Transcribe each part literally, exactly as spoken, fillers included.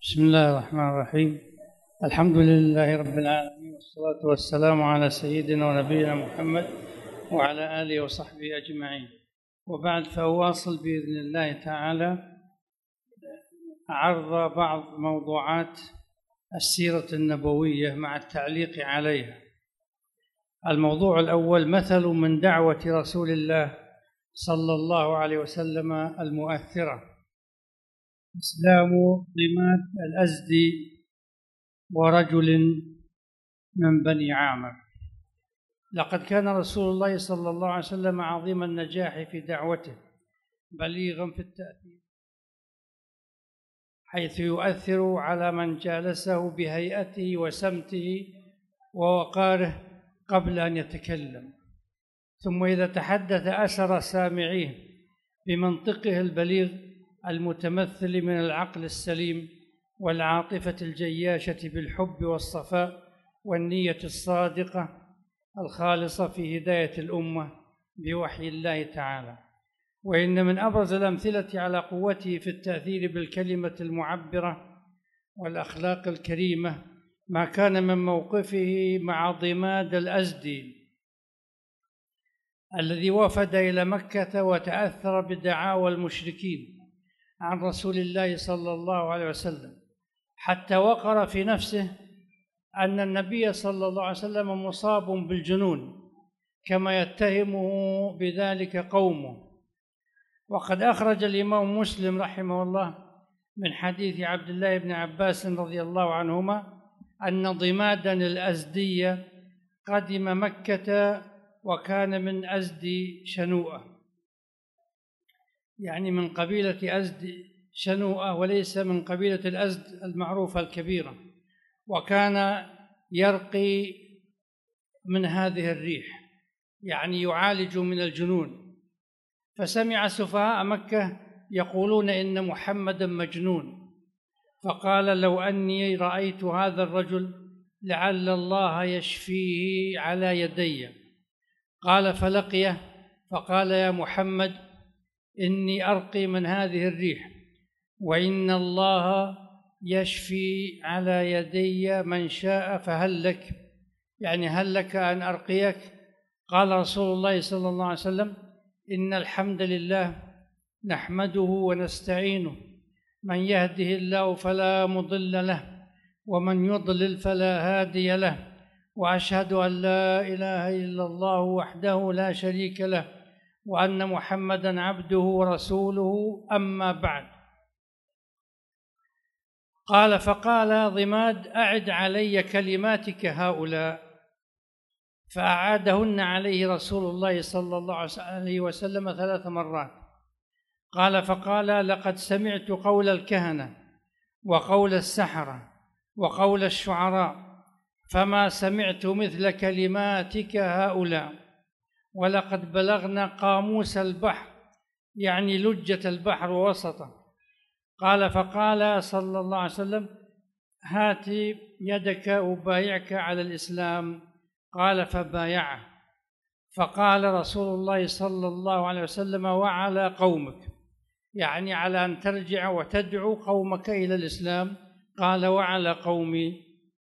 بسم الله الرحمن الرحيم. الحمد لله رب العالمين، والصلاة والسلام على سيدنا ونبينا محمد وعلى آله وصحبه أجمعين، وبعد فأواصل بإذن الله تعالى عرض بعض موضوعات السيرة النبوية مع التعليق عليها. الموضوع الأول: مثل من دعوة رسول الله صلى الله عليه وسلم المؤثرة. إسلام ضماد الأزدي ورجل من بني عامر. لقد كان رسول الله صلى الله عليه وسلم عظيم النجاح في دعوته، بليغا في التأثير، حيث يؤثر على من جالسه بهيئته وسمته ووقاره قبل أن يتكلم، ثم إذا تحدث أسر سامعيه بمنطقه البليغ المتمثل من العقل السليم والعاطفة الجياشة بالحب والصفاء والنية الصادقة الخالصة في هداية الأمة بوحي الله تعالى. وإن من أبرز الأمثلة على قوته في التأثير بالكلمة المعبرة والأخلاق الكريمة ما كان من موقفه مع ضماد الأزدي الذي وفد إلى مكة وتأثر بدعاوى المشركين عن رسول الله صلى الله عليه وسلم، حتى وقر في نفسه أن النبي صلى الله عليه وسلم مصاب بالجنون كما يتهمه بذلك قومه. وقد أخرج الإمام مسلم رحمه الله من حديث عبد الله بن عباس رضي الله عنهما أن ضمادا الأزدي قدم مكة وكان من أزدي شنوءة، يعني من قبيلة أزد شنوءة وليس من قبيلة الأزد المعروفة الكبيرة، وكان يرقي من هذه الريح، يعني يعالج من الجنون. فسمع سفهاء مكة يقولون إن محمدا مجنون، فقال: لو أني رأيت هذا الرجل لعل الله يشفيه على يدي. قال فلقيه فقال: يا محمد، إني أرقي من هذه الريح، وإن الله يشفي على يدي من شاء، فهل لك؟ يعني هل لك أن أرقيك؟ قال رسول الله صلى الله عليه وسلم: إن الحمد لله نحمده ونستعينه، من يهده الله فلا مضل له، ومن يضلل فلا هادي له، وأشهد أن لا إله إلا الله وحده لا شريك له، وأن محمدًا عبده ورسوله، أما بعد. قال فقال ضماد: أعد علي كلماتك هؤلاء. فأعادهن عليه رسول الله صلى الله عليه وسلم ثلاث مرات. قال فقال: لقد سمعت قول الكهنة وقول السحرة وقول الشعراء، فما سمعت مثل كلماتك هؤلاء، ولقد بلغنا قاموس البحر، يعني لجة البحر ووسطه. قال فقال صلى الله عليه وسلم: هات يدك أبايعك على الإسلام. قال فبايعه. فقال رسول الله صلى الله عليه وسلم: وعلى قومك، يعني على أن ترجع وتدعو قومك إلى الإسلام. قال وعلى قومي.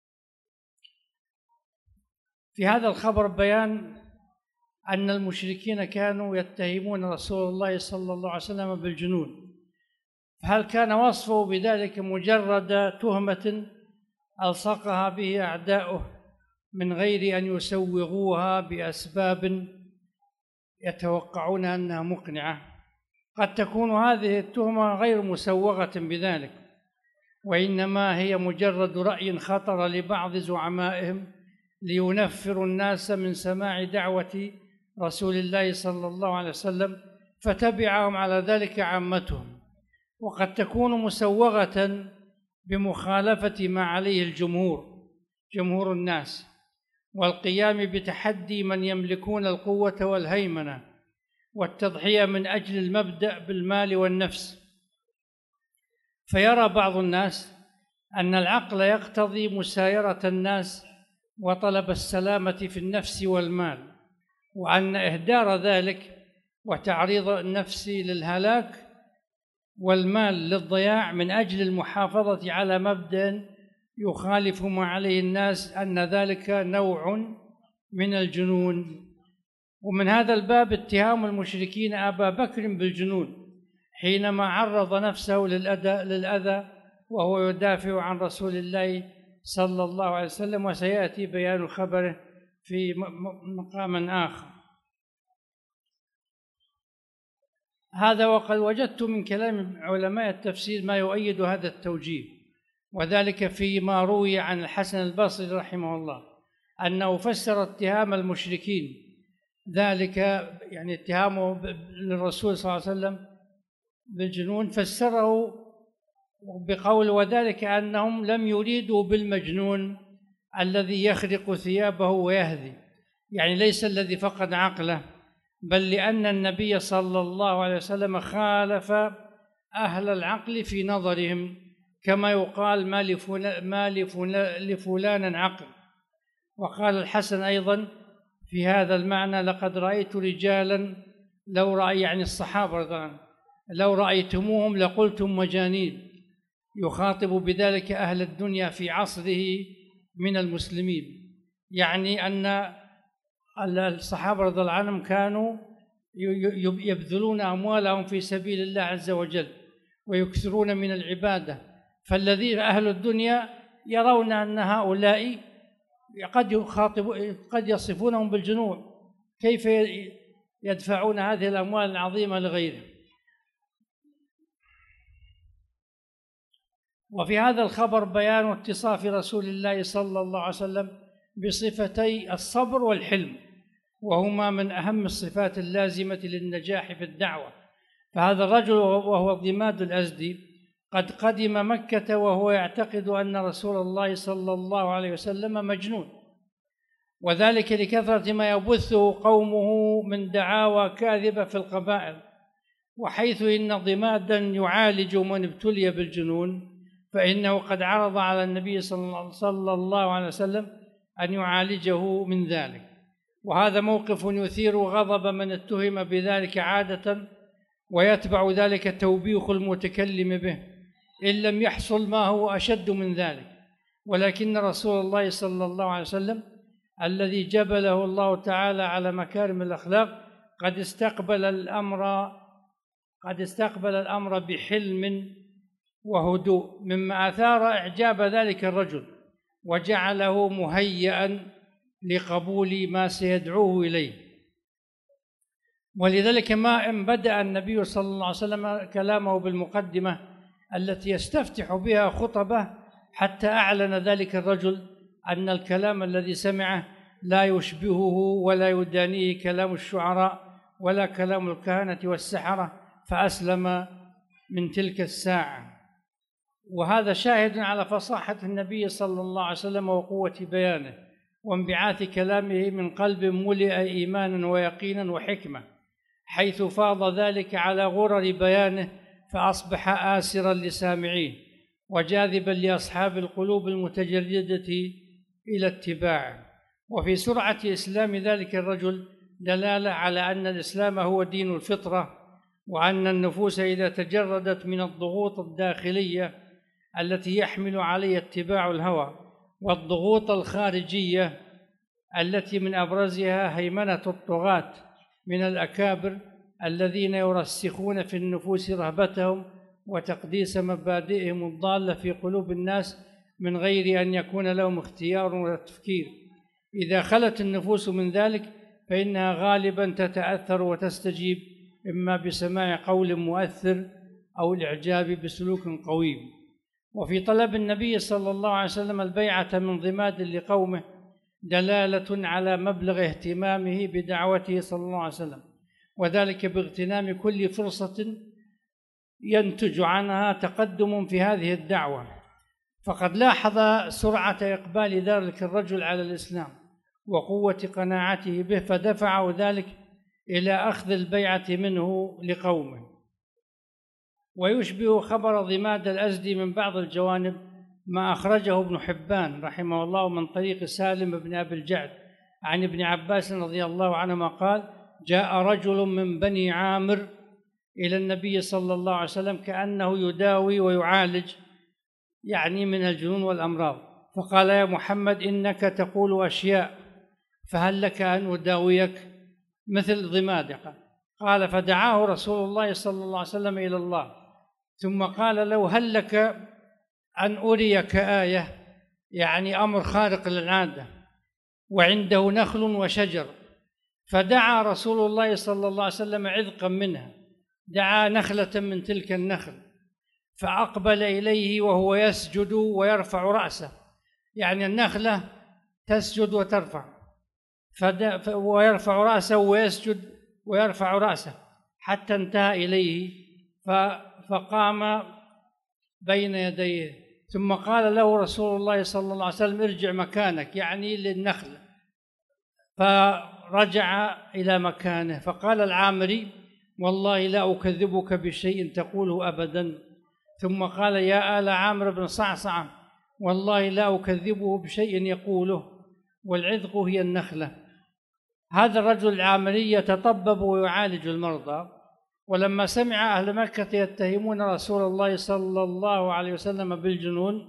في هذا الخبر بيان أن المشركين كانوا يتهمون رسول الله صلى الله عليه وسلم بالجنون، فهل كان وصفه بذلك مجرد تهمة ألصقها به أعداؤه من غير أن يسوغوها بأسباب يتوقعون أنها مقنعة؟ قد تكون هذه التهمة غير مسوغة بذلك، وإنما هي مجرد رأي خطر لبعض زعمائهم لينفروا الناس من سماع دعوة رسول الله صلى الله عليه وسلم، فتبعهم على ذلك عامتهم. وقد تكون مسوغة بمخالفة ما عليه الجمهور، جمهور الناس، والقيام بتحدي من يملكون القوة والهيمنة، والتضحية من أجل المبدأ بالمال والنفس. فيرى بعض الناس أن العقل يقتضي مسايرة الناس وطلب السلامة في النفس والمال، وأن إهدار ذلك وتعريض النفس للهلاك والمال للضياع من أجل المحافظة على مبدأ يخالف ما عليه الناس، أن ذلك نوع من الجنون. ومن هذا الباب اتهام المشركين أبا بكر بالجنون حينما عرض نفسه للأذى وهو يدافع عن رسول الله صلى الله عليه وسلم، وسيأتي بيان خبره في مقام آخر. هذا وقد وجدت من كلام علماء التفسير ما يؤيد هذا التوجيه، وذلك فيما روي عن الحسن البصري رحمه الله أنه فسر اتهام المشركين ذلك، يعني اتهامه للرسول صلى الله عليه وسلم بالجنون، فسره بقول وذلك أنهم لم يريدوا بالمجنون الذي يخرق ثيابه ويهذي، يعني ليس الذي فقد عقله، بل لأن النبي صلى الله عليه وسلم خالف أهل العقل في نظرهم، كما يقال ما لفلان, ما لفلان عقل. وقال الحسن أيضا في هذا المعنى: لقد رأيت رجالا لو رأي، يعني الصحابة رضوان، لو رأيتموهم لقلتم مجانين، يخاطب بذلك أهل الدنيا في عصره من المسلمين، يعني أن الصحابة رضي الله عنهم كانوا يبذلون أموالهم في سبيل الله عز وجل ويكثرون من العبادة، فالذين أهل الدنيا يرون أن هؤلاء قد يخاطب قد يصفونهم بالجنون، كيف يدفعون هذه الأموال العظيمة لغيرهم. وفي هذا الخبر بيان اتصاف رسول الله صلى الله عليه وسلم بصفتي الصبر والحلم، وهما من أهم الصفات اللازمة للنجاح في الدعوة. فهذا الرجل وهو ضماد الأزدي قد قدم مكة وهو يعتقد أن رسول الله صلى الله عليه وسلم مجنون، وذلك لكثرة ما يبثه قومه من دعاوى كاذبة في القبائل، وحيث إن ضمادا يعالج من ابتلي بالجنون فإنه قد عرض على النبي صلى الله عليه وسلم أن يعالجه من ذلك. وهذا موقف يثير غضب من اتهم بذلك عادة، ويتبع ذلك توبيخ المتكلم به إن لم يحصل ما هو أشد من ذلك. ولكن رسول الله صلى الله عليه وسلم الذي جبله الله تعالى على مكارم الأخلاق قد استقبل الأمر قد استقبل الأمر بحلم وهدوء، مما أثار إعجاب ذلك الرجل وجعله مهيئا لقبول ما سيدعوه إليه. ولذلك ما إن بدأ النبي صلى الله عليه وسلم كلامه بالمقدمة التي يستفتح بها خطبه حتى أعلن ذلك الرجل أن الكلام الذي سمعه لا يشبهه ولا يدانيه كلام الشعراء ولا كلام الكهنة والسحرة، فأسلم من تلك الساعة. وهذا شاهد على فصاحة النبي صلى الله عليه وسلم وقوة بيانه وانبعاث كلامه من قلب ملئ إيمانا ويقينا وحكمة، حيث فاض ذلك على غرر بيانه فأصبح آسرا لسامعيه وجاذبا لأصحاب القلوب المتجردة إلى اتباعه. وفي سرعة إسلام ذلك الرجل دلالة على أن الإسلام هو دين الفطرة، وأن النفوس إذا تجردت من الضغوط الداخلية التي يحمل عليها اتباع الهوى والضغوط الخارجية التي من أبرزها هيمنة الطغاة من الأكابر الذين يرسخون في النفوس رهبتهم وتقديس مبادئهم الضالة في قلوب الناس من غير أن يكون لهم اختيار ولا تفكير، إذا خلت النفوس من ذلك فإنها غالبا تتأثر وتستجيب إما بسماع قول مؤثر أو الإعجاب بسلوك قويم. وفي طلب النبي صلى الله عليه وسلم البيعة من ضماد لقومه دلالة على مبلغ اهتمامه بدعوته صلى الله عليه وسلم، وذلك باغتنام كل فرصة ينتج عنها تقدم في هذه الدعوة. فقد لاحظ سرعة إقبال ذلك الرجل على الإسلام وقوة قناعته به، فدفعه ذلك إلى أخذ البيعة منه لقومه. ويشبه خبر ضماد الأزدي من بعض الجوانب ما أخرجه ابن حبان رحمه الله من طريق سالم بن أبي الجعد عن ابن عباس رضي الله عنهما قال: جاء رجل من بني عامر إلى النبي صلى الله عليه وسلم كأنه يداوي ويعالج يعني من الجنون والأمراض، فقال: يا محمد إنك تقول أشياء، فهل لك أن أداويك مثل ضمادقة؟ قال: فدعاه رسول الله صلى الله عليه وسلم إلى الله، ثم قال له: هل لك أن أريك آية، يعني أمر خارق للعادة، وعنده نخل وشجر. فدعا رسول الله صلى الله عليه وسلم عذقا منها، دعا نخلة من تلك النخل، فأقبل إليه وهو يسجد ويرفع رأسه، يعني النخلة تسجد وترفع، ويرفع رأسه ويسجد ويرفع رأسه حتى انتهى إليه، فقام بين يديه، ثم قال له رسول الله صلى الله عليه وسلم: ارجع مكانك، يعني للنخلة. فرجع إلى مكانه، فقال العامري: والله لا أكذبك بشيء تقوله أبدا. ثم قال: يا آل عامر بن صعصعة، والله لا أكذبه بشيء يقوله، والعذق هي النخلة. هذا الرجل العامري يتطبب ويعالج المرضى، ولما سمع أهل مكة يتهمون رسول الله صلى الله عليه وسلم بالجنون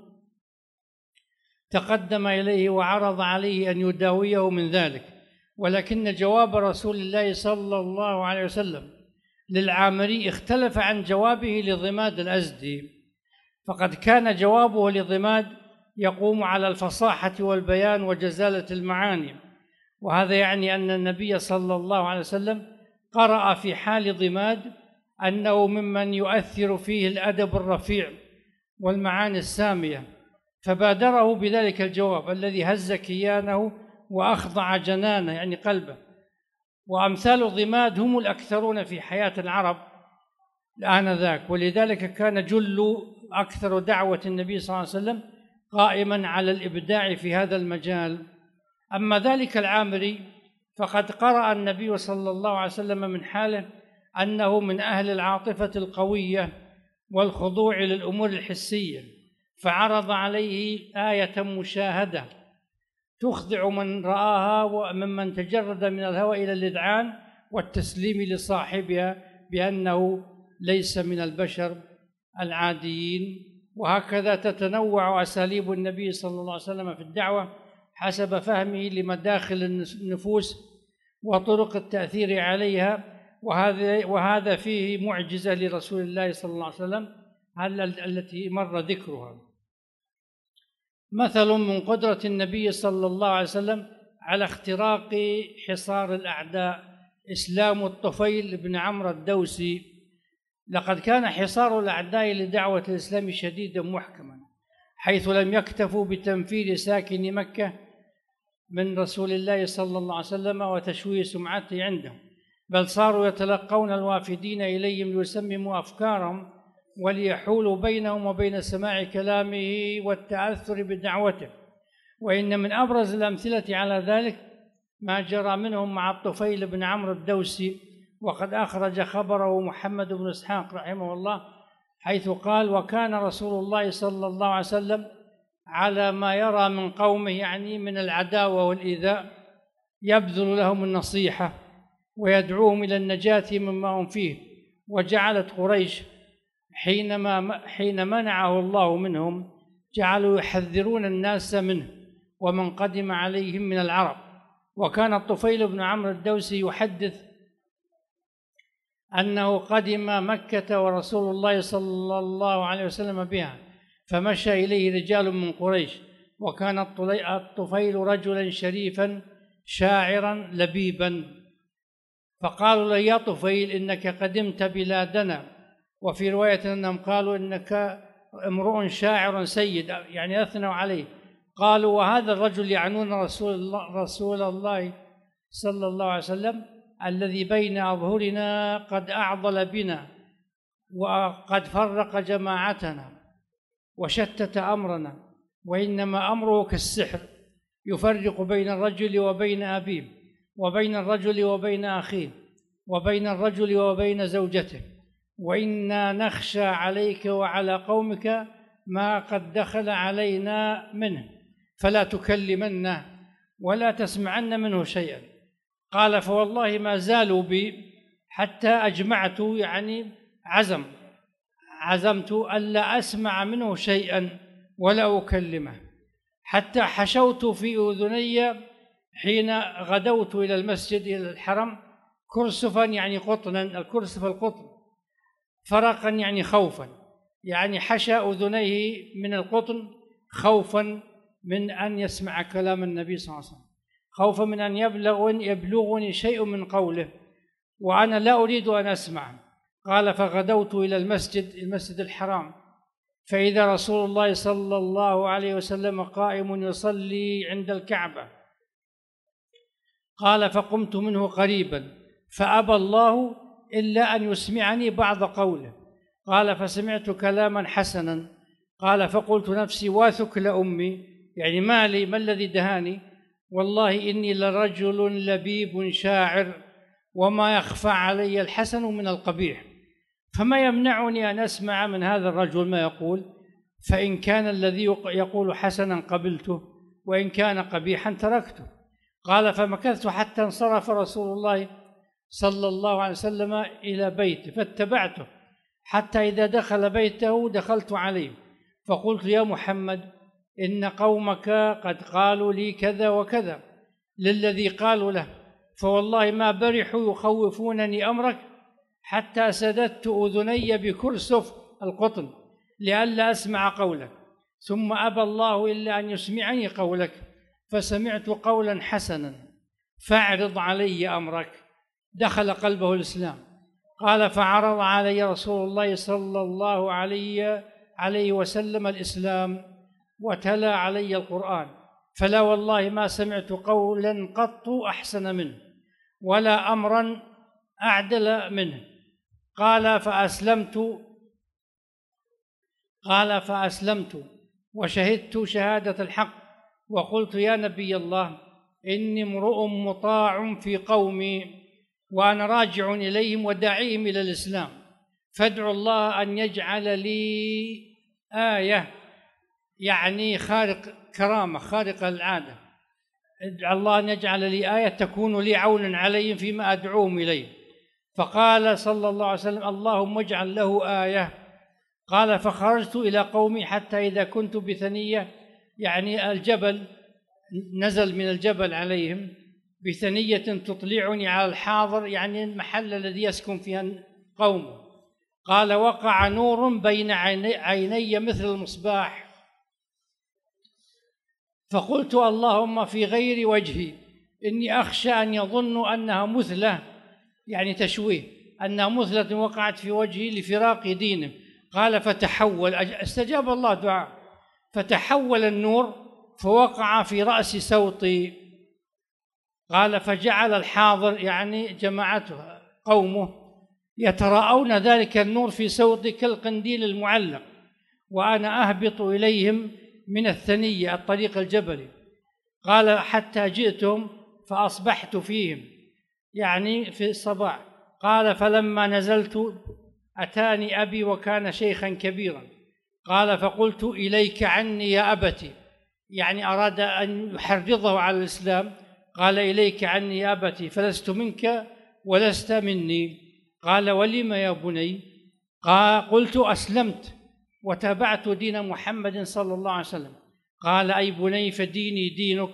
تقدم إليه وعرض عليه أن يداويه من ذلك، ولكن جواب رسول الله صلى الله عليه وسلم للعامري اختلف عن جوابه لضماد الأزدي، فقد كان جوابه لضماد يقوم على الفصاحة والبيان وجزالة المعاني، وهذا يعني أن النبي صلى الله عليه وسلم قرأ في حال ضماد أنه ممن يؤثر فيه الأدب الرفيع والمعاني السامية، فبادره بذلك الجواب الذي هز كيانه وأخضع جنانه، يعني قلبه. وأمثال ضماد هم الأكثرون في حياة العرب آنذاك، ولذلك كان جل أكثر دعوة النبي صلى الله عليه وسلم قائما على الإبداع في هذا المجال. أما ذلك العامري فقد قرأ النبي صلى الله عليه وسلم من حاله أنه من أهل العاطفة القوية والخضوع للأمور الحسية، فعرض عليه آية مشاهدة تخضع من رآها وممن تجرد من الهوى إلى الإذعان والتسليم لصاحبها بأنه ليس من البشر العاديين. وهكذا تتنوع أساليب النبي صلى الله عليه وسلم في الدعوة حسب فهمه لمداخل النفوس وطرق التأثير عليها، وهذا وهذا فيه معجزة لرسول الله صلى الله عليه وسلم التي مر ذكرها. مثل من قدرة النبي صلى الله عليه وسلم على اختراق حصار الأعداء إسلام الطفيل بن عمرو الدوسي. لقد كان حصار الأعداء لدعوة الإسلام شديدا محكما، حيث لم يكتفوا بتنفيذ ساكن مكة من رسول الله صلى الله عليه وسلم وتشويه سمعته عندهم، بل صاروا يتلقون الوافدين إليهم ليسمموا أفكارهم وليحولوا بينهم وبين سماع كلامه والتأثر بدعوته. وإن من أبرز الأمثلة على ذلك ما جرى منهم مع الطفيل بن عمرو الدوسي، وقد أخرج خبره محمد بن إسحاق رحمه الله، حيث قال: وكان رسول الله صلى الله عليه وسلم على ما يرى من قومه، يعني من العداوة والإيذاء، يبذل لهم النصيحة ويدعوهم إلى النجاة مما هم فيه. وجعلت قريش حينما حين منعه الله منهم جعلوا يحذرون الناس منه ومن قدم عليهم من العرب. وكان الطفيل بن عمرو الدوسي يحدث أنه قدم مكة ورسول الله صلى الله عليه وسلم بها، فمشى إليه رجال من قريش، وكان الطفيل رجلا شريفا شاعرا لبيبا، فقالوا له: يا طفيل إنك قدمت بلادنا. وفي رواية أنهم قالوا: إنك امرؤ شاعر سيد، يعني أثنوا عليه. قالوا: وهذا الرجل يعنون رسول الله, رسول الله صلى الله عليه وسلم الذي بين أظهرنا قد أعضل بنا وقد فرق جماعتنا وشتت أمرنا، وإنما أمره كالسحر يفرق بين الرجل وبين أبيه، وبين الرجل وبين أخيه، وبين الرجل وبين زوجته، وإنا نخشى عليك وعلى قومك ما قد دخل علينا منه، فلا تكلمنه ولا تسمعن منه شيئا. قال: فوالله ما زالوا بي حتى أجمعت، يعني عزم عزمت ألا أسمع منه شيئا ولا أكلمه، حتى حشوت في أذني حين غدوت إلى المسجد إلى الحرم كرسفا، يعني قطنا، الكرسف القطن، فرقا يعني خوفا، يعني حشى أذنيه من القطن خوفا من أن يسمع كلام النبي صلى الله عليه وسلم، خوفا من أن يبلغني, يبلغني شيء من قوله وأنا لا أريد أن أسمع. قال فغدوت إلى المسجد المسجد الحرام، فإذا رسول الله صلى الله عليه وسلم قائم يصلي عند الكعبة. قال فقمت منه قريبا فأبى الله إلا أن يسمعني بعض قوله. قال فسمعت كلاما حسنا. قال فقلت نفسي واثك لأمي، يعني ما لي، ما الذي دهاني؟ والله إني لرجل لبيب شاعر وما يخفى علي الحسن من القبيح، فما يمنعني أن أسمع من هذا الرجل ما يقول، فإن كان الذي يقول حسنا قبلته وإن كان قبيحا تركته. قال فمكثت حتى انصرف رسول الله صلى الله عليه وسلم إلى بيته فاتبعته، حتى إذا دخل بيته دخلت عليه فقلت يا محمد إن قومك قد قالوا لي كذا وكذا للذي قالوا له، فوالله ما برحوا يخوفونني أمرك حتى سددت أذني بكرسف القطن لئلا أسمع قولك، ثم أبى الله إلا أن يسمعني قولك، فسمعت قولا حسنا فاعرض علي أمرك. دخل قلبه الإسلام. قال فعرض علي رسول الله صلى الله عليه عليه وسلم الإسلام وتلا علي القرآن، فلا والله ما سمعت قولا قط أحسن منه ولا أمرا أعدل منه. قال فأسلمت قال فأسلمت وشهدت شهادة الحق وقلت يا نبي الله إني امرؤ مطاع في قومي وأنا راجع إليهم وداعيهم إلى الإسلام، فادعوا الله أن يجعل لي آية، يعني خارق كرامة خارق العادة، ادعو الله أن يجعل لي آية تكون لي عونا عليهم فيما أدعوهم إليه. فقال صلى الله عليه وسلم اللهم اجعل له آية. قال فخرجت إلى قومي حتى إذا كنت بثنية، يعني الجبل، نزل من الجبل عليهم بثنية تطلعني على الحاضر، يعني المحل الذي يسكن فيها قومه. قال وقع نور بين عيني مثل المصباح، فقلت اللهم في غير وجهي إني أخشى أن يظن أنها مثلة، يعني تشويه، أنها مثلة وقعت في وجهي لفراق دينه. قال فتحول، استجاب الله دعاء، فتحول النور فوقع في رأس سوطي. قال فجعل الحاضر، يعني جماعته قومه، يتراءون ذلك النور في سوطي كالقنديل المعلق، وأنا أهبط إليهم من الثنية الطريق الجبلي. قال حتى جئتهم فأصبحت فيهم، يعني في الصباح. قال فلما نزلت أتاني أبي وكان شيخا كبيرا. قال فقلت إليك عني يا أبتي، يعني أراد أن يحرضه على الإسلام. قال إليك عني يا أبتي فلست منك ولست مني. قال ولم يا بني؟ قال قلت أسلمت وتابعت دين محمد صلى الله عليه وسلم. قال أي بني فديني دينك.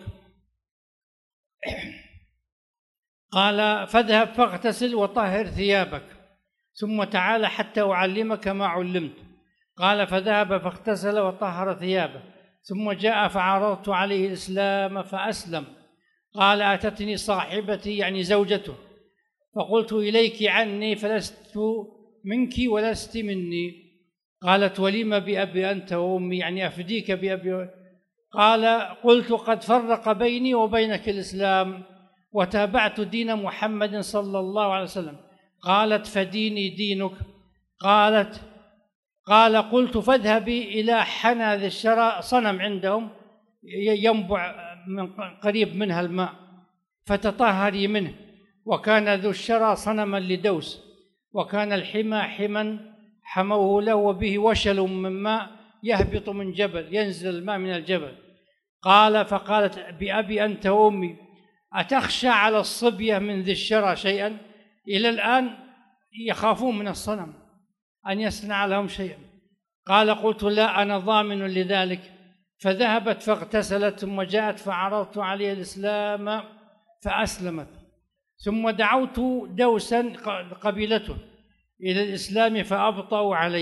قال فاذهب فاغتسل وطهر ثيابك ثم تعال حتى أعلمك ما علمت. قال فذهب فاغتسل وطهر ثيابه ثم جاء فعرضت عليه الإسلام فأسلم. قال أتتني صاحبتي، يعني زوجته، فقلت إليك عني فلست منك ولست مني. قالت ولم بأبي أنت وأمي، يعني أفديك بأبي. قال قلت قد فرق بيني وبينك الإسلام وتابعت دين محمد صلى الله عليه وسلم. قالت فديني دينك. قالت قال قلت فاذهبي إلى حنى ذي الشرى، صنم عندهم ينبع من قريب منها الماء، فتطهري منه. وكان ذو الشرى صنما لدوس، وكان الحمى حما حموه له وبه وشل من ماء يهبط من جبل، ينزل الماء من الجبل. قال فقالت بأبي أنت وأمي أتخشى على الصبية من ذي الشرى شيئا؟ إلى الآن يخافون من الصنم أن يصنع لهم شيئا. قال قلت لا أنا ضامن لذلك. فذهبت فاغتسلت ثم جاءت فعرضت عليه الإسلام فأسلمت. ثم دعوت دوسا قبيلته إلى الإسلام فأبطأوا علي.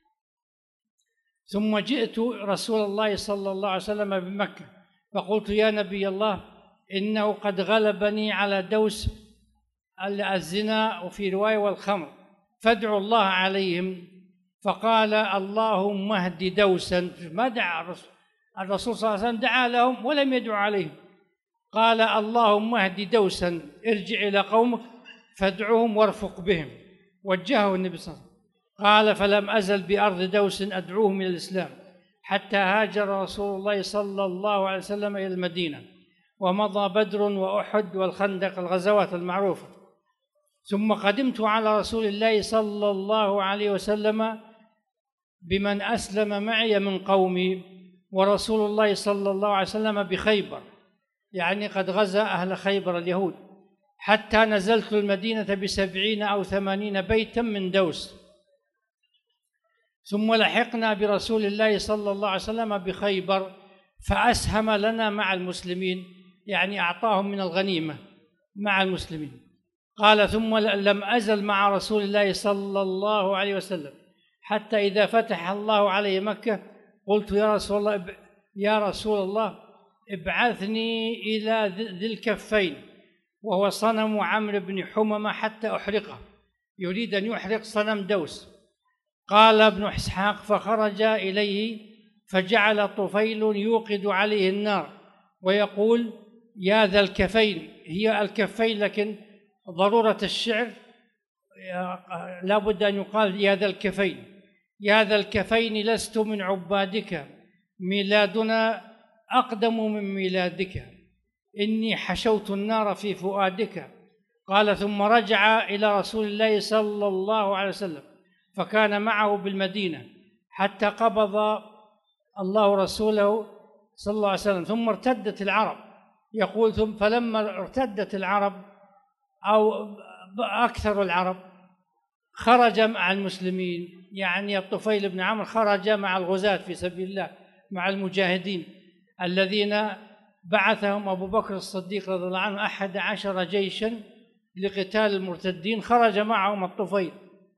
ثم جئت رسول الله صلى الله عليه وسلم بمكة فقلت يا نبي الله إنه قد غلبني على دوس الزنا وفي رواية والخمر فادعوا الله عليهم. فقال اللهم اهد دوسا. ما دعا الرسول الرسول صلى الله عليه وسلم دعا لهم ولم يدعو عليهم. قال اللهم اهد دوسا ارجع إلى قومك فادعوهم وارفق بهم. وجهه النبي صلى الله عليه وسلم. قال فلم أزل بأرض دوس أدعوهم إلى الإسلام حتى هاجر رسول الله صلى الله عليه وسلم إلى المدينة ومضى بدر وأحد والخندق الغزوات المعروفة. ثم قدمت على رسول الله صلى الله عليه وسلم بمن أسلم معي من قومي ورسول الله صلى الله عليه وسلم بخيبر، يعني قد غزا أهل خيبر اليهود، حتى نزلت المدينة بسبعين أو ثمانين بيتا من دوس. ثم لحقنا برسول الله صلى الله عليه وسلم بخيبر فأسهم لنا مع المسلمين، يعني أعطاهم من الغنيمة مع المسلمين. قال ثم لم أزل مع رسول الله صلى الله عليه وسلم حتى إذا فتح الله عليه مكة قلت يا رسول الله يا رسول الله ابعثني إلى ذي الكفين وهو صنم عمرو بن حممة حتى أحرقه، يريد أن يحرق صنم دوس. قال ابن إسحاق فخرج إليه فجعل طفيل يوقد عليه النار ويقول يا ذا الكفين، هي الكفين لكن ضرورة الشعر لا بد أن يقال يا ذا الكفين، يا ذا الكفين لست من عبادك ميلادنا أقدم من ميلادك إني حشوت النار في فؤادك. قال ثم رجع إلى رسول الله صلى الله عليه وسلم فكان معه بالمدينة حتى قبض الله رسوله صلى الله عليه وسلم. ثم ارتدت العرب، يقول ثم فلما ارتدت العرب أو أكثر العرب خرج مع المسلمين، يعني الطفيل بن عمرو خرج مع الغزاة في سبيل الله مع المجاهدين الذين بعثهم أبو بكر الصديق رضي الله عنه أحد عشر جيشا لقتال المرتدين، خرج معهم الطفيل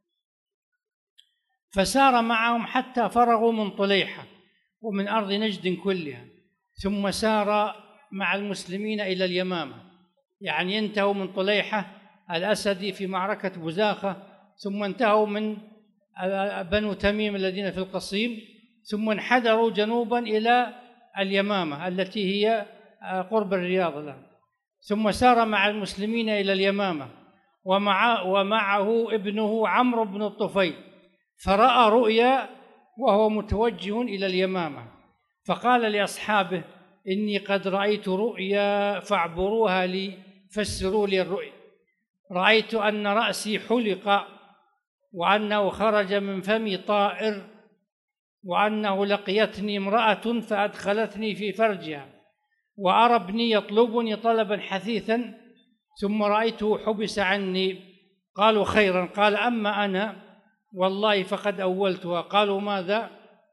فسار معهم حتى فرغوا من طليحة ومن أرض نجد كلها، ثم سار مع المسلمين إلى اليمامة، يعني انتهوا من طليحة الأسدي في معركة بزاخة، ثم انتهوا من بنو تميم الذين في القصيم، ثم انحدروا جنوبا إلى اليمامة التي هي قرب الرياض الآن. ثم سار مع المسلمين إلى اليمامة ومع ومعه ابنه عمرو بن الطفيل، فرأى رؤيا وهو متوجه إلى اليمامة فقال لأصحابه إني قد رأيت رؤيا فاعبروها لي فسروا لي الرؤيا. رأيت أن رأسي حلق وأنه خرج من فمي طائر وأنه لقيتني امرأة فأدخلتني في فرجها وأرى ابني يطلبني طلبا حثيثا ثم رأيته حبس عني. قالوا خيرا. قال أما أنا والله فقد أولتها. قالوا ماذا؟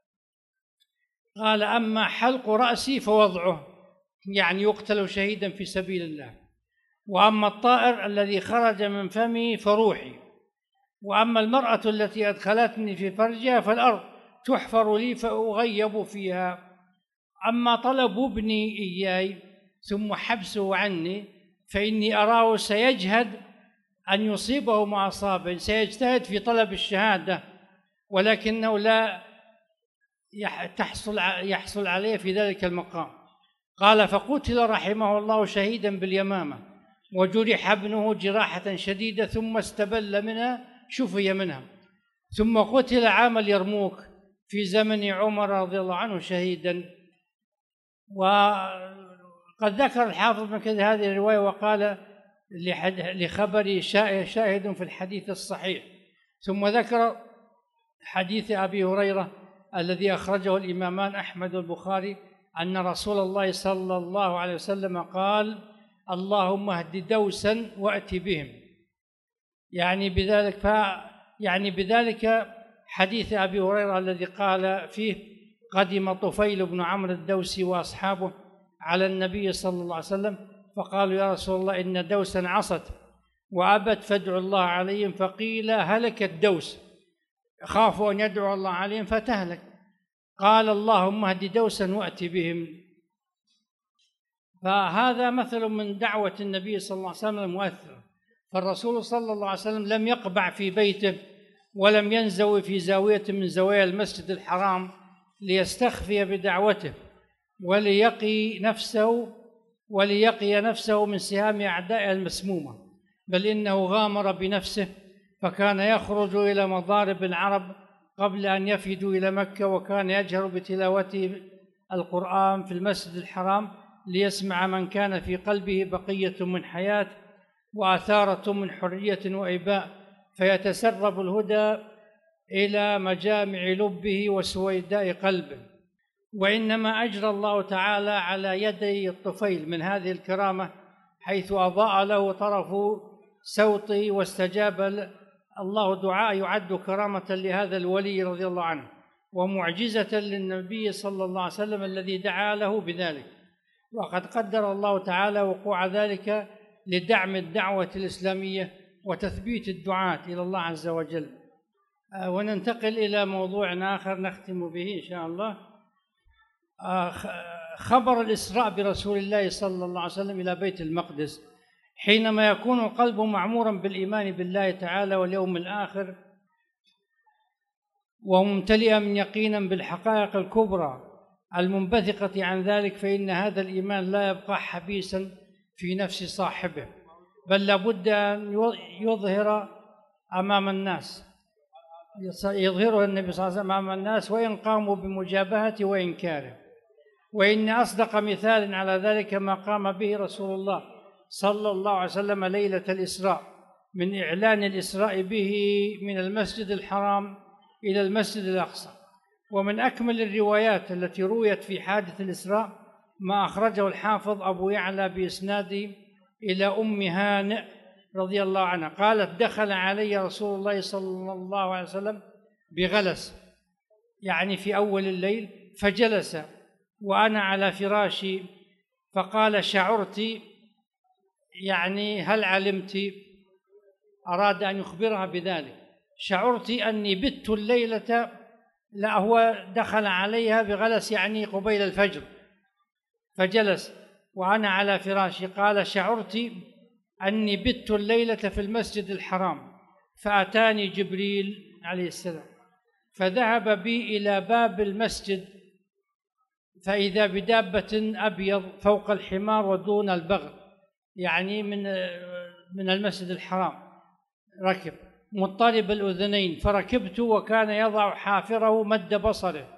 قال أما حلق رأسي فوضعه، يعني يقتل شهيدا في سبيل الله، وأما الطائر الذي خرج من فمي فروحي، وأما المرأة التي أدخلتني في فرجها فالأرض تحفر لي فأغيب فيها. أما طلب ابني إياي ثم حبسه عني فإني أراه سيجهد أن يصيبه ما أصابه، سيجتهد في طلب الشهادة ولكنه لا تحصل يحصل عليه في ذلك المقام. قال فقتل رحمه الله شهيدا باليمامة وجرح ابنه جراحة شديدة ثم استبل منها شفي منها، ثم قتل عام اليرموك في زمن عمر رضي الله عنه شهيدا. وقد ذكر الحافظ بن كثير هذه الرواية وقال لخبر شاهد في الحديث الصحيح. ثم ذكر حديث أبي هريرة الذي أخرجه الإمامان أحمد والبخاري أن رسول الله صلى الله عليه وسلم قال اللهم اهد دوسا وأت بهم. يعني بذلك ف يعني بذلك حديث أبي هريرة الذي قال فيه: قدم طفيل بن عمرو الدوسي وأصحابه على النبي صلى الله عليه وسلم فقالوا: يا رسول الله، إن دوسا عصت وأبت فادعوا الله عليهم. فقيل: هلك الدوس، خافوا أن يدعو الله عليهم فتهلك. قال: اللهم اهد دوسا وأت بهم. فهذا مثل من دعوة النبي صلى الله عليه وسلم المؤثرة. فالرسول صلى الله عليه وسلم لم يقبع في بيته ولم ينزوي في زاوية من زوايا المسجد الحرام ليستخفي بدعوته وليقي نفسه وليقي نفسه من سهام أعدائه المسمومة، بل إنه غامر بنفسه فكان يخرج إلى مضارب العرب قبل أن يفدوا إلى مكة، وكان يجهر بتلاوته القرآن في المسجد الحرام ليسمع من كان في قلبه بقية من حياة وآثارة من حرية وإباء، فيتسرب الهدى إلى مجامع لبه وسويداء قلبه. وإنما أجرى الله تعالى على يدي الطفيل من هذه الكرامة، حيث أضاء له طرف صوته واستجاب الله دعاء، يعد كرامة لهذا الولي رضي الله عنه ومعجزة للنبي صلى الله عليه وسلم الذي دعا له بذلك. وقد قدر الله تعالى وقوع ذلك لدعم الدعوة الإسلامية وتثبيت الدعاة إلى الله عز وجل. وننتقل إلى موضوع آخر نختم به إن شاء الله. خبر الإسراء برسول الله صلى الله عليه وسلم إلى بيت المقدس. حينما يكون القلب معمورا بالإيمان بالله تعالى واليوم الآخر وممتلئا من يقينا بالحقائق الكبرى المنبثقة عن ذلك، فإن هذا الإيمان لا يبقى حبيسا في نفس صاحبه، بل لابد أن يظهر أمام الناس يظهره النبي صلى الله عليه وسلم أمام الناس، وإن قاموا بمجابهته وإنكاره. وإن أصدق مثال على ذلك ما قام به رسول الله صلى الله عليه وسلم ليلة الإسراء، من إعلان الإسراء به من المسجد الحرام إلى المسجد الأقصى. ومن أكمل الروايات التي رويت في حادث الإسراء ما أخرجه الحافظ أبو يعلى بإسناده إلى أم هانئ رضي الله عنها قالت: دخل علي رسول الله صلى الله عليه وسلم بغلس، يعني في أول الليل، فجلس وأنا على فراشي فقال: شعرت، يعني هل علمت؟ أراد أن يخبرها بذلك. شعرت أني بت الليلة، لا، هو دخل عليها بغلس يعني قبيل الفجر، فجلس وأنا على فراشي. قال: شعرت أني بت الليلة في المسجد الحرام، فأتاني جبريل عليه السلام فذهب بي إلى باب المسجد، فإذا بدابة أبيض فوق الحمار ودون البغل، يعني من من المسجد الحرام، ركب مضطرب الأذنين، فركبت وكان يضع حافره مد بصره.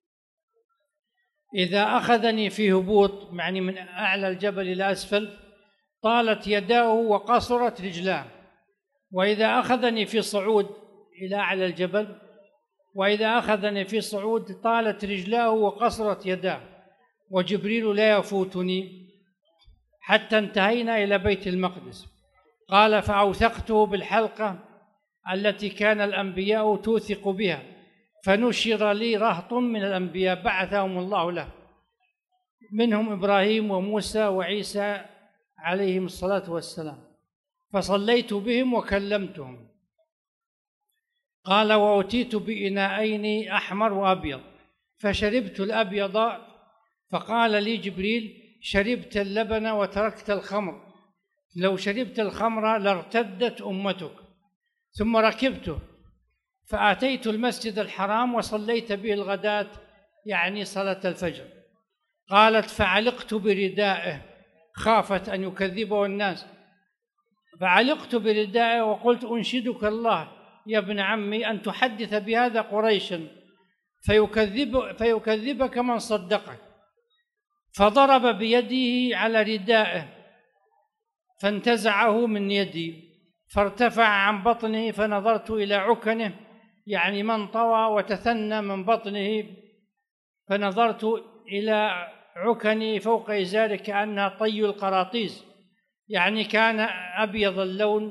إذا أخذني في هبوط، يعني من أعلى الجبل إلى أسفل، طالت يداه وقصرت رجلاه، وإذا أخذني في صعود إلى أعلى الجبل وإذا أخذني في صعود طالت رجلاه وقصرت يداه، وجبريل لا يفوتني، حتى انتهينا إلى بيت المقدس. قال: فأوثقته بالحلقة التي كان الأنبياء توثق بها، فنشر لي رهط من الأنبياء بعثهم الله له، منهم إبراهيم وموسى وعيسى عليهم الصلاة والسلام، فصليت بهم وكلمتهم. قال: وأتيت بإناءين أحمر وأبيض، فشربت الأبيض، فقال لي جبريل: شربت اللبن وتركت الخمر، لو شربت الخمر لارتدت أمتك. ثم ركبته فأتيت المسجد الحرام وصليت به الغداة، يعني صلاة الفجر. قالت: فعلقت بردائه، خافت أن يكذبه الناس، فعلقت بردائه وقلت: أنشدك الله يا ابن عمي أن تحدث بهذا قريشا فيكذب فيكذبك من صدقك. فضرب بيده على ردائه فانتزعه من يدي، فارتفع عن بطنه، فنظرت إلى عكنه، يعني من طوى وتثنى من بطنه، فنظرت إلى عكني فوق إزاره كأنها طي القراطيس، يعني كان أبيض اللون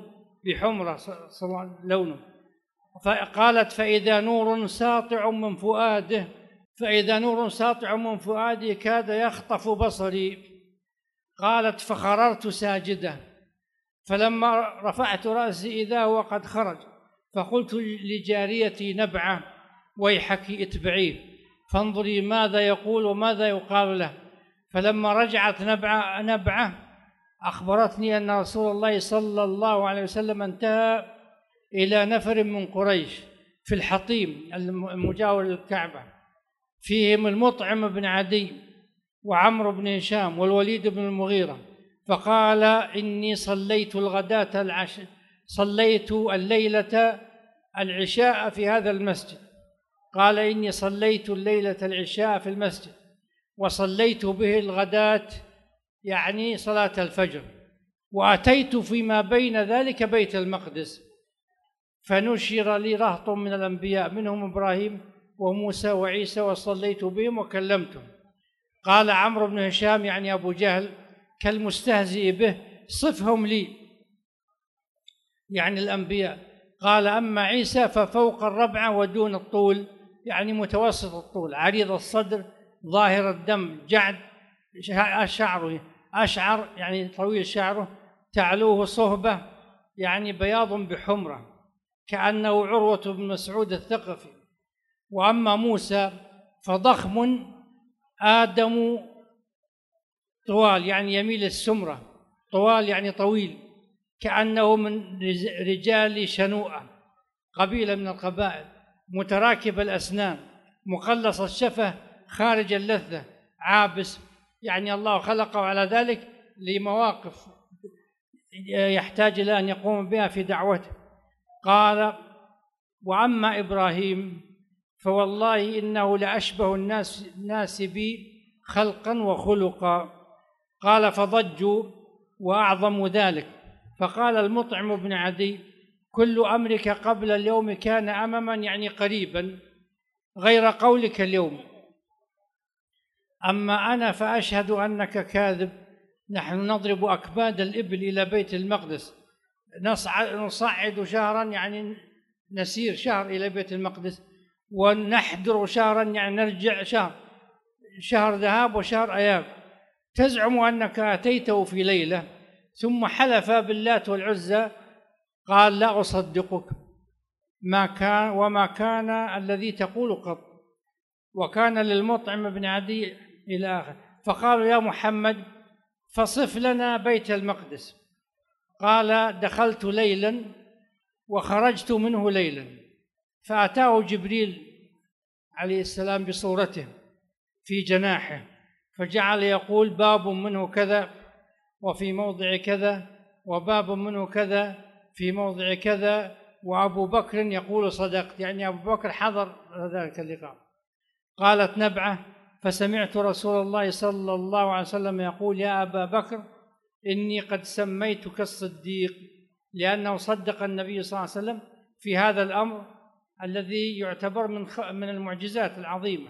بحمرة لونه. فقالت فإذا نور ساطع من فؤاده فإذا نور ساطع من فؤادي كاد يخطف بصري. قالت فخررت ساجدة، فلما رفعت رأسي إذا هو قد خرج، فقلت لجاريتي نبعة ويحك اتبعيه فانظري ماذا يقول وماذا يقال له. فلما رجعت نبعة, نبعة أخبرتني أن رسول الله صلى الله عليه وسلم انتهى إلى نفر من قريش في الحطيم المجاور للكعبة، فيهم المطعم بن عدي وعمرو بن هشام والوليد بن المغيرة، فقال إني صليت الغداة العشاء صليت الليلة العشاء في هذا المسجد. قال إني صليت الليلة العشاء في المسجد وصليت به الغداة يعني صلاة الفجر، وأتيت فيما بين ذلك بيت المقدس فنشر لي رهط من الأنبياء منهم إبراهيم وموسى وعيسى وصليت بهم وكلمتهم. قال عمرو بن هشام يعني أبو جهل كالمستهزئ به صفهم لي يعني الأنبياء. قال أما عيسى ففوق الربعة ودون الطول يعني متوسط الطول، عريض الصدر ظاهر الدم جعد شعره أشعر يعني طويل شعره، تعلوه صهبة يعني بياض بحمرة كأنه عروة بن مسعود الثقفي. وأما موسى فضخم آدم طوال يعني يميل السمرة، طوال يعني طويل كأنه من رجال شنوءة قبيلة من القبائل، متراكب الأسنان مقلص الشفة خارج اللثة عابس، يعني الله خلقه على ذلك لمواقف يحتاج إلى أن يقوم بها في دعوته. قال وأما إبراهيم فوالله إنه لأشبه الناس, الناس بي خلقا وخلقا. قال فضجوا وأعظم ذلك، فقال المطعم بن عدي كل أمرك قبل اليوم كان أمما يعني قريبا غير قولك اليوم، أما أنا فأشهد أنك كاذب. نحن نضرب أكباد الإبل إلى بيت المقدس، نصعد شهرا يعني نسير شهر إلى بيت المقدس، ونحضر شهرا يعني نرجع شهر، شهر ذهاب وشهر إياب. تزعم أنك أتيته في ليلة ثم حلف باللات والعزى. قال لا أصدقك ما كان وما كان الذي تقول قط. وكان للمطعم بن عدي إلى آخر. فقالوا يا محمد فصف لنا بيت المقدس. قال دخلت ليلا وخرجت منه ليلا، فأتاه جبريل عليه السلام بصورته في جناحه فجعل يقول باب منه كذا وفي موضع كذا وباب منه كذا في موضع كذا، وأبو بكر يقول صدقت يعني أبو بكر حضر ذلك اللقاء. قالت نبعة فسمعت رسول الله صلى الله عليه وسلم يقول يا أبا بكر إني قد سميتك الصديق، لأنه صدق النبي صلى الله عليه وسلم في هذا الأمر الذي يعتبر من من المعجزات العظيمة.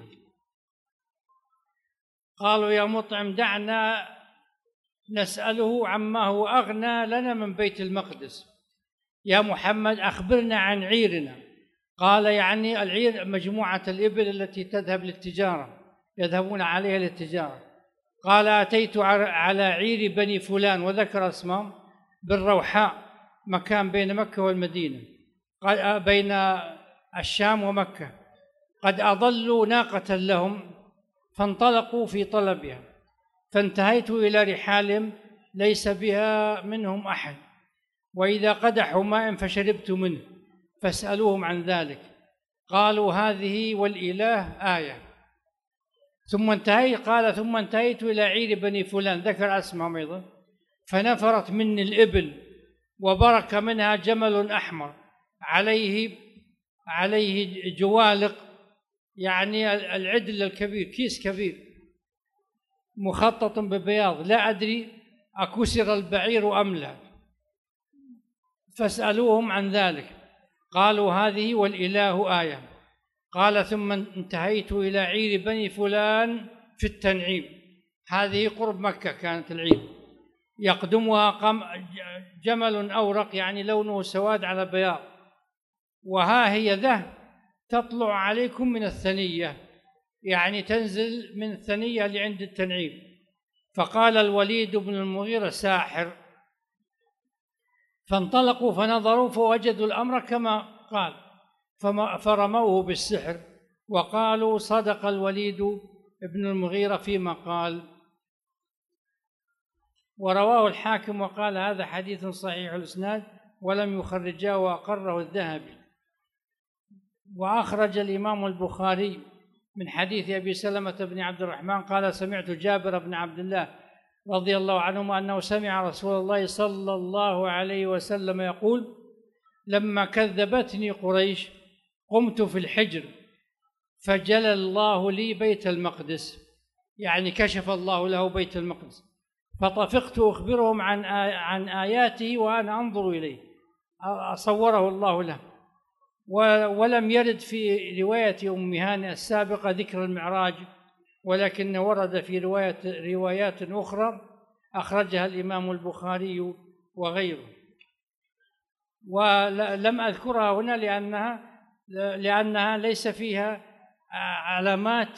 قالوا يا مطعم دعنا نسأله عما هو أغنى لنا من بيت المقدس، يا محمد أخبرنا عن عيرنا. قال يعني العير مجموعة الإبل التي تذهب للتجارة، يذهبون عليها للتجارة. قال أتيت على عير بني فلان وذكر اسمهم بالروحاء، مكان بين مكة والمدينة بين الشام ومكة، قد أضلوا ناقة لهم فانطلقوا في طلبها، فانتهيت إلى رحالهم ليس بها منهم أحد، وإذا قدحوا ماء فشربت منه فاسألوهم عن ذلك. قالوا هذه والإله آية. ثم انتهيت قال ثم انتهيت إلى عير بني فلان ذكر اسمهم أيضا، فنفرت مني الإبل وبرك منها جمل أحمر عليه عليه جوالق يعني العدل الكبير، كيس كبير مخطط ببياض، لا أدري أكسر البعير أم لا، فاسألوهم عن ذلك. قالوا هذه والإله آية. قال ثم انتهيت إلى عير بني فلان في التنعيم، هذه قرب مكة كانت العير، يقدمها جمل أورق يعني لونه سواد على بياض، وها هي ذه تطلع عليكم من الثنية، يعني تنزل من الثنية اللي عند التنعيم. فقال الوليد بن المغيرة ساحر، فانطلقوا فنظروا فوجدوا الأمر كما قال فرموه بالسحر، وقالوا صدق الوليد بن المغيرة فيما قال. ورواه الحاكم وقال هذا حديث صحيح الإسناد ولم يخرجاه وأقره الذهبي. وأخرج الإمام البخاري من حديث أبي سلمة بن عبد الرحمن قال سمعت جابر بن عبد الله رضي الله عنهما أنه سمع رسول الله صلى الله عليه وسلم يقول لما كذبتني قريش قمت في الحجر فجلى الله لي بيت المقدس، يعني كشف الله له بيت المقدس، فطفقت أخبرهم عن عن آياته وأنا أنظر إليه، أصوره الله له. ولم يرد في رواية أم هانئ السابقة ذكر المعراج، ولكن ورد في رواية روايات أخرى أخرجها الإمام البخاري وغيره، ولم أذكرها هنا لأنها لأنها ليس فيها علامات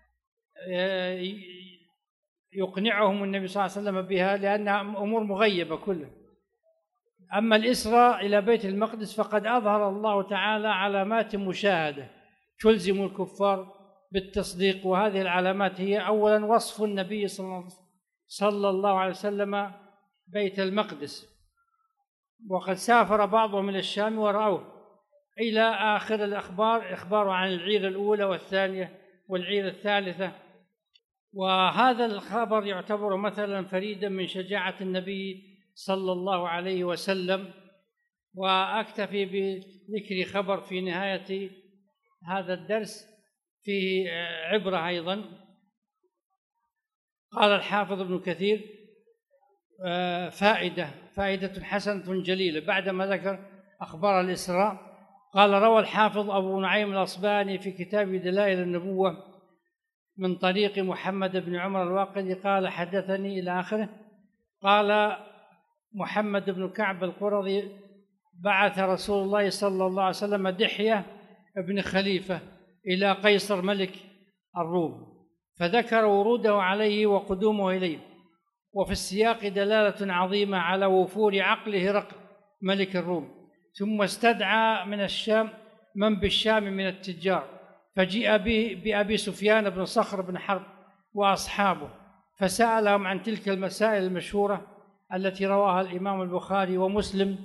يقنعهم النبي صلى الله عليه وسلم بها، لأنها أمور مغيبة كلها. أما الإسراء إلى بيت المقدس فقد أظهر الله تعالى علامات مشاهدة تلزم الكفار بالتصديق، وهذه العلامات هي أولا وصف النبي صلى الله عليه وسلم بيت المقدس، وقد سافر بعضهم إلى الشام ورأوه، إلى آخر الأخبار، إخبار عن العير الأولى والثانية والعير الثالثة. وهذا الخبر يعتبر مثلا فريدا من شجاعة النبي صلى الله عليه وسلم. وأكتفي بذكر خبر في نهاية هذا الدرس فيه عبرة أيضا. قال الحافظ ابن كثير فائدة فائدة حسنة جليلة بعدما ذكر أخبار الإسراء. قال روى الحافظ أبو نعيم الأصبهاني في كتاب دلائل النبوة من طريق محمد بن عمر الواقدي قال حدثني إلى آخره. قال محمد بن كعب القرظي بعث رسول الله صلى الله عليه وسلم دحية بن خليفة إلى قيصر ملك الروم، فذكر وروده عليه وقدومه إليه، وفي السياق دلالة عظيمة على وفور عقل هرقل ملك الروم. ثم استدعى من الشام من بالشام من التجار، فجيء به بأبي سفيان بن صخر بن حرب وأصحابه، فسألهم عن تلك المسائل المشهورة التي رواها الإمام البخاري ومسلم.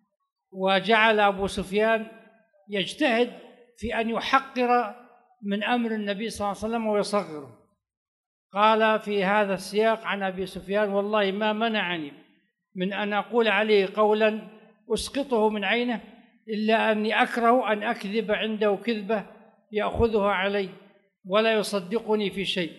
وجعل أبو سفيان يجتهد في أن يحقر من أمر النبي صلى الله عليه وسلم ويصغره. قال في هذا السياق عن أبي سفيان والله ما منعني من أن أقول عليه قولا أسقطه من عينه إلا أني أكره أن أكذب عنده كذبة يأخذها علي ولا يصدقني في شيء.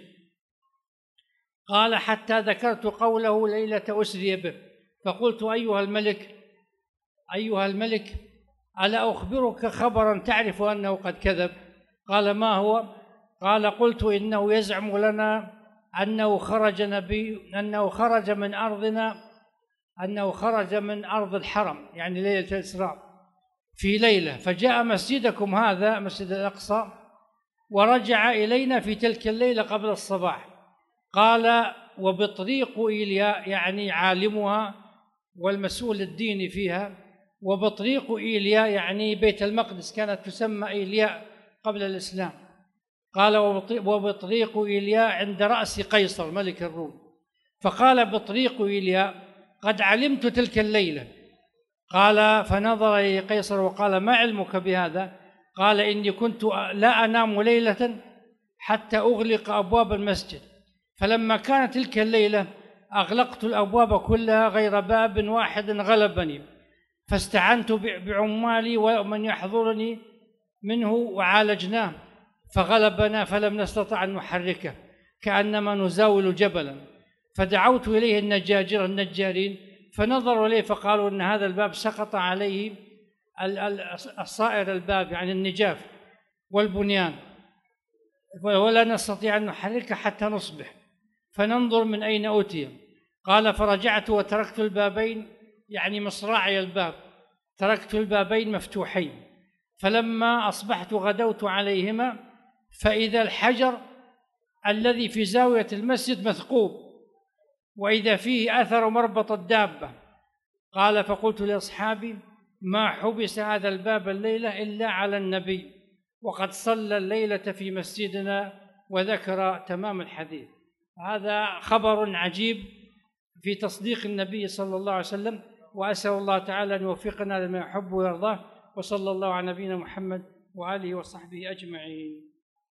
قال حتى ذكرت قوله ليلة أسري به، فقلت أيها الملك أيها الملك ألا أخبرك خبرا تعرف أنه قد كذب؟ قال ما هو؟ قال قلت إنه يزعم لنا أنه خرج نبي أنه خرج من أرضنا أنه خرج من أرض الحرم، يعني ليلة الإسراء في ليلة، فجاء مسجدكم هذا مسجد الأقصى ورجع إلينا في تلك الليلة قبل الصباح. قال وبطريق إيلياء، يعني عالمها والمسؤول الديني فيها، وبطريق إيلياء يعني بيت المقدس كانت تسمى إيلياء قبل الإسلام. قال وبطريق إيلياء عند رأس قيصر ملك الروم. فقال بطريق إيلياء قد علمت تلك الليلة. قال فنظر إلى قيصر وقال ما علمك بهذا؟ قال إني كنت لا أنام ليلة حتى أغلق أبواب المسجد، فلما كانت تلك الليلة أغلقت الأبواب كلها غير باب واحد غلبني، فاستعنت بعمالي ومن يحضرني منه وعالجناه، فغلبنا فلم نستطع أن نحركه كأنما نزاول جبلا، فدعوت إليه النجاجر النجارين فنظروا إليه فقالوا إن هذا الباب سقط عليه الصائر الباب يعني النجاف والبنيان، ولا نستطيع أن نحركه حتى نصبح فننظر من أين أتي. قال فرجعت وتركت البابين، يعني مصراعي الباب، تركت البابين مفتوحين، فلما أصبحت غدوت عليهما فإذا الحجر الذي في زاوية المسجد مثقوب، وإذا فيه أثر مربط الدابة. قال فقلت لأصحابي ما حبس هذا الباب الليلة إلا على النبي، وقد صلى الليلة في مسجدنا، وذكر تمام الحديث. هذا خبر عجيب في تصديق النبي صلى الله عليه وسلم، وأسأل الله تعالى أن يوفقنا لما يحب ويرضاه، وصلى الله على نبينا محمد وآله وصحبه أجمعين.